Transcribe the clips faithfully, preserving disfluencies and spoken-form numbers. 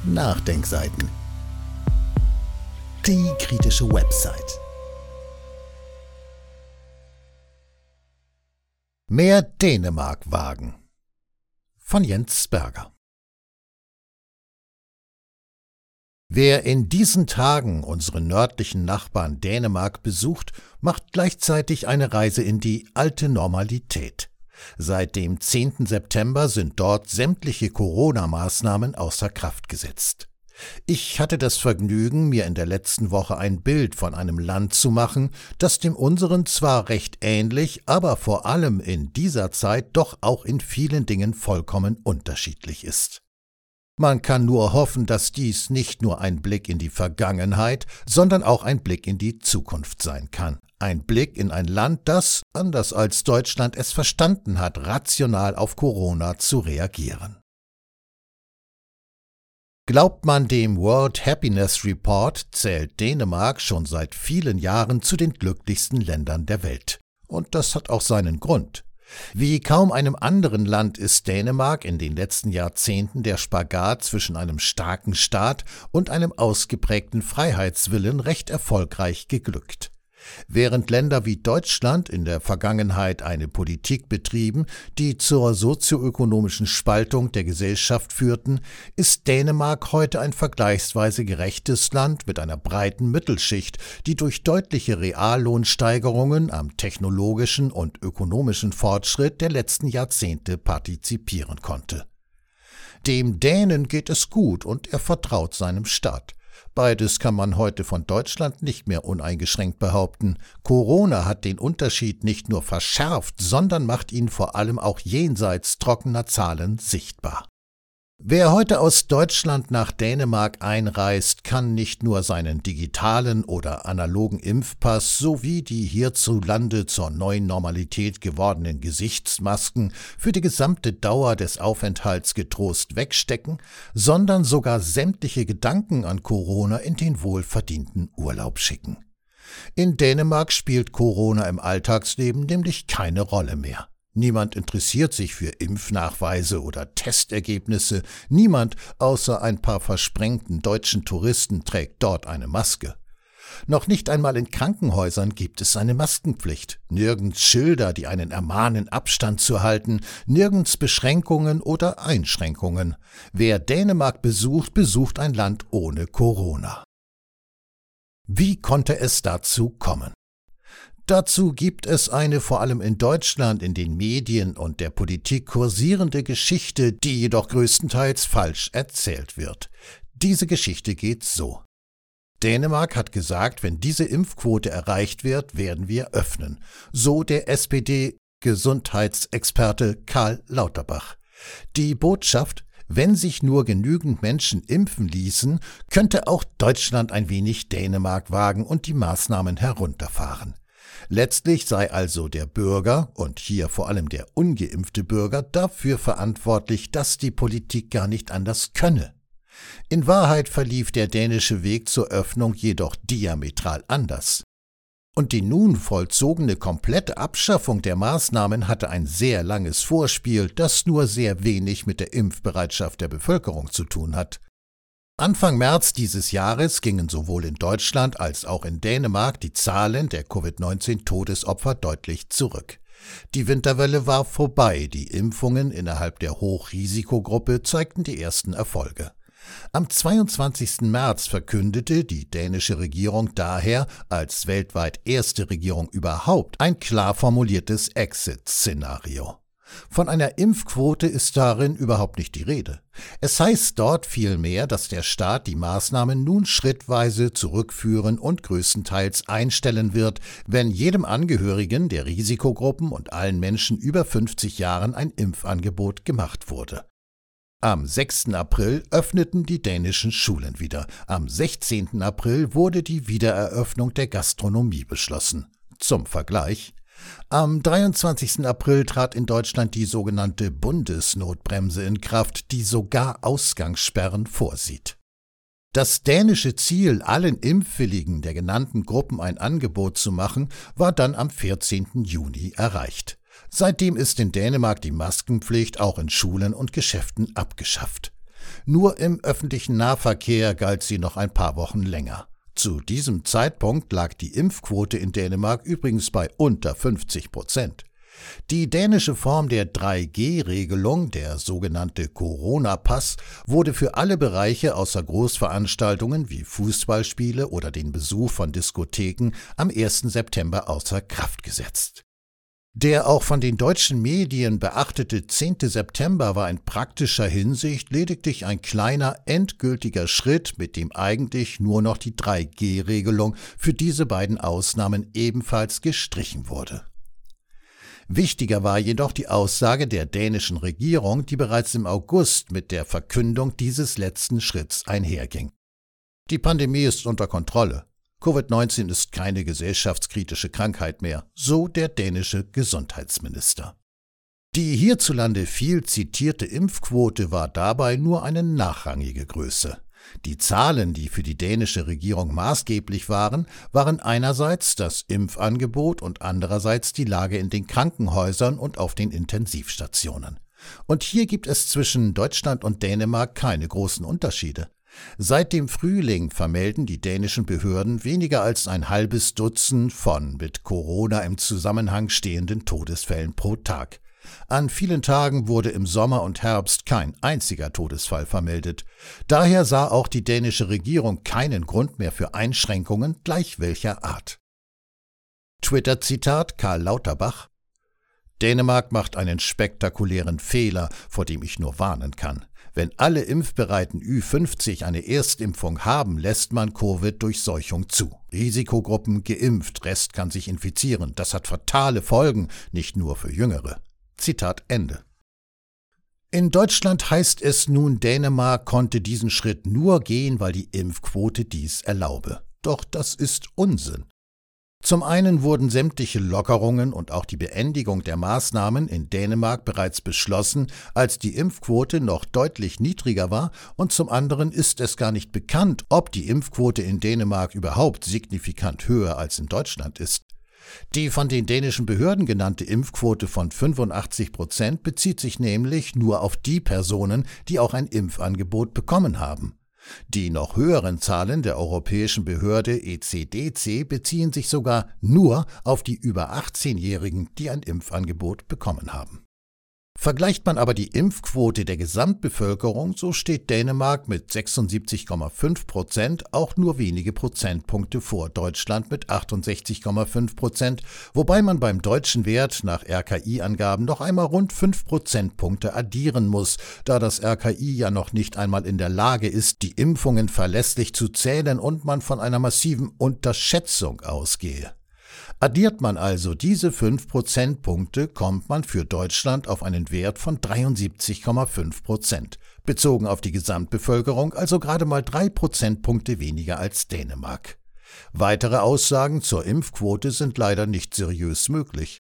Nachdenkseiten. Die kritische Website. Mehr Dänemark wagen. Von Jens Berger. Wer in diesen Tagen unseren nördlichen Nachbarn Dänemark besucht, macht gleichzeitig eine Reise in die alte Normalität. Seit dem zehnten September sind dort sämtliche Corona-Maßnahmen außer Kraft gesetzt. Ich hatte das Vergnügen, mir in der letzten Woche ein Bild von einem Land zu machen, das dem unseren zwar recht ähnlich, aber vor allem in dieser Zeit doch auch in vielen Dingen vollkommen unterschiedlich ist. Man kann nur hoffen, dass dies nicht nur ein Blick in die Vergangenheit, sondern auch ein Blick in die Zukunft sein kann. Ein Blick in ein Land, das, anders als Deutschland es verstanden hat, rational auf Corona zu reagieren. Glaubt man dem World Happiness Report, zählt Dänemark schon seit vielen Jahren zu den glücklichsten Ländern der Welt. Und das hat auch seinen Grund. Wie kaum einem anderen Land ist Dänemark in den letzten Jahrzehnten der Spagat zwischen einem starken Staat und einem ausgeprägten Freiheitswillen recht erfolgreich geglückt. Während Länder wie Deutschland in der Vergangenheit eine Politik betrieben, die zur sozioökonomischen Spaltung der Gesellschaft führten, ist Dänemark heute ein vergleichsweise gerechtes Land mit einer breiten Mittelschicht, die durch deutliche Reallohnsteigerungen am technologischen und ökonomischen Fortschritt der letzten Jahrzehnte partizipieren konnte. Dem Dänen geht es gut und er vertraut seinem Staat. Beides kann man heute von Deutschland nicht mehr uneingeschränkt behaupten. Corona hat den Unterschied nicht nur verschärft, sondern macht ihn vor allem auch jenseits trockener Zahlen sichtbar. Wer heute aus Deutschland nach Dänemark einreist, kann nicht nur seinen digitalen oder analogen Impfpass sowie die hierzulande zur neuen Normalität gewordenen Gesichtsmasken für die gesamte Dauer des Aufenthalts getrost wegstecken, sondern sogar sämtliche Gedanken an Corona in den wohlverdienten Urlaub schicken. In Dänemark spielt Corona im Alltagsleben nämlich keine Rolle mehr. Niemand interessiert sich für Impfnachweise oder Testergebnisse, niemand außer ein paar versprengten deutschen Touristen trägt dort eine Maske. Noch nicht einmal in Krankenhäusern gibt es eine Maskenpflicht, nirgends Schilder, die einen ermahnen, Abstand zu halten, nirgends Beschränkungen oder Einschränkungen. Wer Dänemark besucht, besucht ein Land ohne Corona. Wie konnte es dazu kommen? Dazu gibt es eine vor allem in Deutschland in den Medien und der Politik kursierende Geschichte, die jedoch größtenteils falsch erzählt wird. Diese Geschichte geht so. Dänemark hat gesagt, wenn diese Impfquote erreicht wird, werden wir öffnen. So der S P D-Gesundheitsexperte Karl Lauterbach. Die Botschaft: Wenn sich nur genügend Menschen impfen ließen, könnte auch Deutschland ein wenig Dänemark wagen und die Maßnahmen herunterfahren. Letztlich sei also der Bürger, und hier vor allem der ungeimpfte Bürger, dafür verantwortlich, dass die Politik gar nicht anders könne. In Wahrheit verlief der dänische Weg zur Öffnung jedoch diametral anders. Und die nun vollzogene komplette Abschaffung der Maßnahmen hatte ein sehr langes Vorspiel, das nur sehr wenig mit der Impfbereitschaft der Bevölkerung zu tun hat. Anfang März dieses Jahres gingen sowohl in Deutschland als auch in Dänemark die Zahlen der Covid neunzehn Todesopfer deutlich zurück. Die Winterwelle war vorbei, die Impfungen innerhalb der Hochrisikogruppe zeigten die ersten Erfolge. Am zweiundzwanzigsten März verkündete die dänische Regierung daher als weltweit erste Regierung überhaupt ein klar formuliertes Exit-Szenario. Von einer Impfquote ist darin überhaupt nicht die Rede. Es heißt dort vielmehr, dass der Staat die Maßnahmen nun schrittweise zurückführen und größtenteils einstellen wird, wenn jedem Angehörigen der Risikogruppen und allen Menschen über fünfzig Jahren ein Impfangebot gemacht wurde. Am sechsten April öffneten die dänischen Schulen wieder. Am sechzehnten April wurde die Wiedereröffnung der Gastronomie beschlossen. Zum Vergleich: Am dreiundzwanzigsten April trat in Deutschland die sogenannte Bundesnotbremse in Kraft, die sogar Ausgangssperren vorsieht. Das dänische Ziel, allen Impfwilligen der genannten Gruppen ein Angebot zu machen, war dann am vierzehnten Juni erreicht. Seitdem ist in Dänemark die Maskenpflicht auch in Schulen und Geschäften abgeschafft. Nur im öffentlichen Nahverkehr galt sie noch ein paar Wochen länger. Zu diesem Zeitpunkt lag die Impfquote in Dänemark übrigens bei unter fünfzig Prozent. Die dänische Form der drei G Regelung, der sogenannte Corona-Pass, wurde für alle Bereiche außer Großveranstaltungen wie Fußballspiele oder den Besuch von Diskotheken am ersten September außer Kraft gesetzt. Der auch von den deutschen Medien beachtete zehnten September war in praktischer Hinsicht lediglich ein kleiner, endgültiger Schritt, mit dem eigentlich nur noch die drei G Regelung für diese beiden Ausnahmen ebenfalls gestrichen wurde. Wichtiger war jedoch die Aussage der dänischen Regierung, die bereits im August mit der Verkündung dieses letzten Schritts einherging. Die Pandemie ist unter Kontrolle. Covid neunzehn ist keine gesellschaftskritische Krankheit mehr, so der dänische Gesundheitsminister. Die hierzulande viel zitierte Impfquote war dabei nur eine nachrangige Größe. Die Zahlen, die für die dänische Regierung maßgeblich waren, waren einerseits das Impfangebot und andererseits die Lage in den Krankenhäusern und auf den Intensivstationen. Und hier gibt es zwischen Deutschland und Dänemark keine großen Unterschiede. Seit dem Frühling vermelden die dänischen Behörden weniger als ein halbes Dutzend von mit Corona im Zusammenhang stehenden Todesfällen pro Tag. An vielen Tagen wurde im Sommer und Herbst kein einziger Todesfall vermeldet. Daher sah auch die dänische Regierung keinen Grund mehr für Einschränkungen gleich welcher Art. Twitter-Zitat Karl Lauterbach: Dänemark macht einen spektakulären Fehler, vor dem ich nur warnen kann. Wenn alle impfbereiten Ü fünfzig eine Erstimpfung haben, lässt man Covid-Durchseuchung zu. Risikogruppen geimpft, Rest kann sich infizieren. Das hat fatale Folgen, nicht nur für Jüngere. Zitat Ende. In Deutschland heißt es nun, Dänemark konnte diesen Schritt nur gehen, weil die Impfquote dies erlaube. Doch das ist Unsinn. Zum einen wurden sämtliche Lockerungen und auch die Beendigung der Maßnahmen in Dänemark bereits beschlossen, als die Impfquote noch deutlich niedriger war, und zum anderen ist es gar nicht bekannt, ob die Impfquote in Dänemark überhaupt signifikant höher als in Deutschland ist. Die von den dänischen Behörden genannte Impfquote von fünfundachtzig Prozent bezieht sich nämlich nur auf die Personen, die auch ein Impfangebot bekommen haben. Die noch höheren Zahlen der europäischen Behörde E C D C beziehen sich sogar nur auf die über achtzehnjährigen, die ein Impfangebot bekommen haben. Vergleicht man aber die Impfquote der Gesamtbevölkerung, so steht Dänemark mit sechsundsiebzig Komma fünf Prozent auch nur wenige Prozentpunkte vor Deutschland mit achtundsechzig Komma fünf Prozent, wobei man beim deutschen Wert nach R K I-Angaben noch einmal rund fünf Prozentpunkte addieren muss, da das R K I ja noch nicht einmal in der Lage ist, die Impfungen verlässlich zu zählen und man von einer massiven Unterschätzung ausgehe. Addiert man also diese fünf Prozentpunkte, kommt man für Deutschland auf einen Wert von dreiundsiebzig Komma fünf Prozent, bezogen auf die Gesamtbevölkerung also gerade mal drei Prozentpunkte weniger als Dänemark. Weitere Aussagen zur Impfquote sind leider nicht seriös möglich.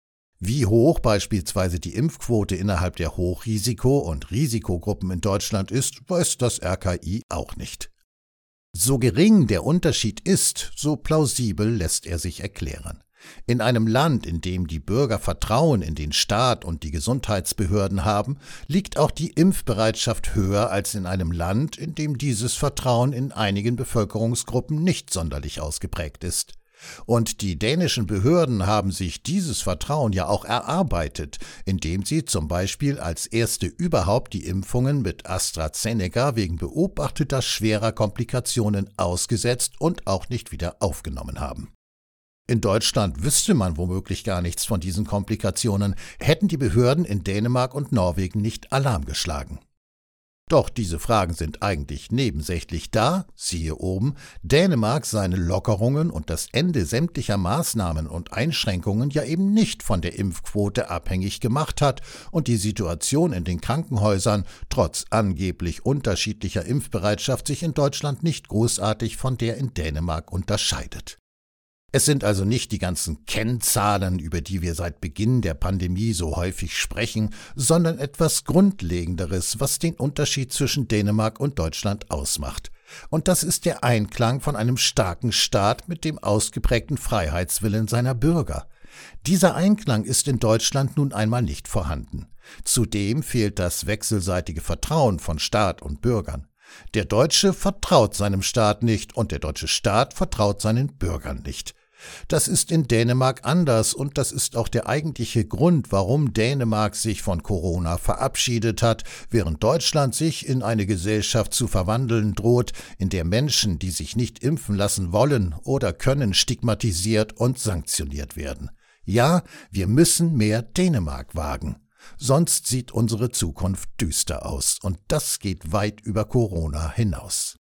Wie hoch beispielsweise die Impfquote innerhalb der Hochrisiko- und Risikogruppen in Deutschland ist, weiß das R K I auch nicht. So gering der Unterschied ist, so plausibel lässt er sich erklären. In einem Land, in dem die Bürger Vertrauen in den Staat und die Gesundheitsbehörden haben, liegt auch die Impfbereitschaft höher als in einem Land, in dem dieses Vertrauen in einigen Bevölkerungsgruppen nicht sonderlich ausgeprägt ist. Und die dänischen Behörden haben sich dieses Vertrauen ja auch erarbeitet, indem sie zum Beispiel als erste überhaupt die Impfungen mit AstraZeneca wegen beobachteter schwerer Komplikationen ausgesetzt und auch nicht wieder aufgenommen haben. In Deutschland wüsste man womöglich gar nichts von diesen Komplikationen, hätten die Behörden in Dänemark und Norwegen nicht Alarm geschlagen. Doch diese Fragen sind eigentlich nebensächlich, da, siehe oben, Dänemark seine Lockerungen und das Ende sämtlicher Maßnahmen und Einschränkungen ja eben nicht von der Impfquote abhängig gemacht hat und die Situation in den Krankenhäusern trotz angeblich unterschiedlicher Impfbereitschaft sich in Deutschland nicht großartig von der in Dänemark unterscheidet. Es sind also nicht die ganzen Kennzahlen, über die wir seit Beginn der Pandemie so häufig sprechen, sondern etwas Grundlegenderes, was den Unterschied zwischen Dänemark und Deutschland ausmacht. Und das ist der Einklang von einem starken Staat mit dem ausgeprägten Freiheitswillen seiner Bürger. Dieser Einklang ist in Deutschland nun einmal nicht vorhanden. Zudem fehlt das wechselseitige Vertrauen von Staat und Bürgern. Der Deutsche vertraut seinem Staat nicht und der deutsche Staat vertraut seinen Bürgern nicht. Das ist in Dänemark anders und das ist auch der eigentliche Grund, warum Dänemark sich von Corona verabschiedet hat, während Deutschland sich in eine Gesellschaft zu verwandeln droht, in der Menschen, die sich nicht impfen lassen wollen oder können, stigmatisiert und sanktioniert werden. Ja, wir müssen mehr Dänemark wagen. Sonst sieht unsere Zukunft düster aus und das geht weit über Corona hinaus.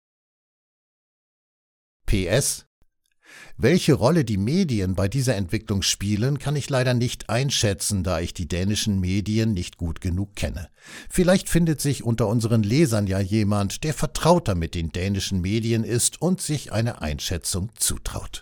P S Welche Rolle die Medien bei dieser Entwicklung spielen, kann ich leider nicht einschätzen, da ich die dänischen Medien nicht gut genug kenne. Vielleicht findet sich unter unseren Lesern ja jemand, der vertrauter mit den dänischen Medien ist und sich eine Einschätzung zutraut.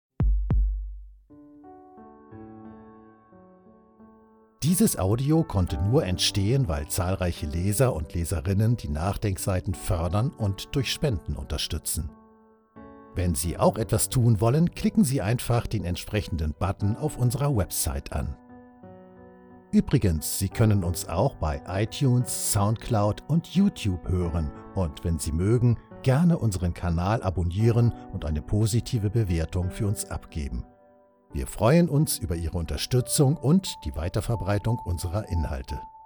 Dieses Audio konnte nur entstehen, weil zahlreiche Leser und Leserinnen die Nachdenkseiten fördern und durch Spenden unterstützen. Wenn Sie auch etwas tun wollen, klicken Sie einfach den entsprechenden Button auf unserer Website an. Übrigens, Sie können uns auch bei iTunes, Soundcloud und YouTube hören und wenn Sie mögen, gerne unseren Kanal abonnieren und eine positive Bewertung für uns abgeben. Wir freuen uns über Ihre Unterstützung und die Weiterverbreitung unserer Inhalte.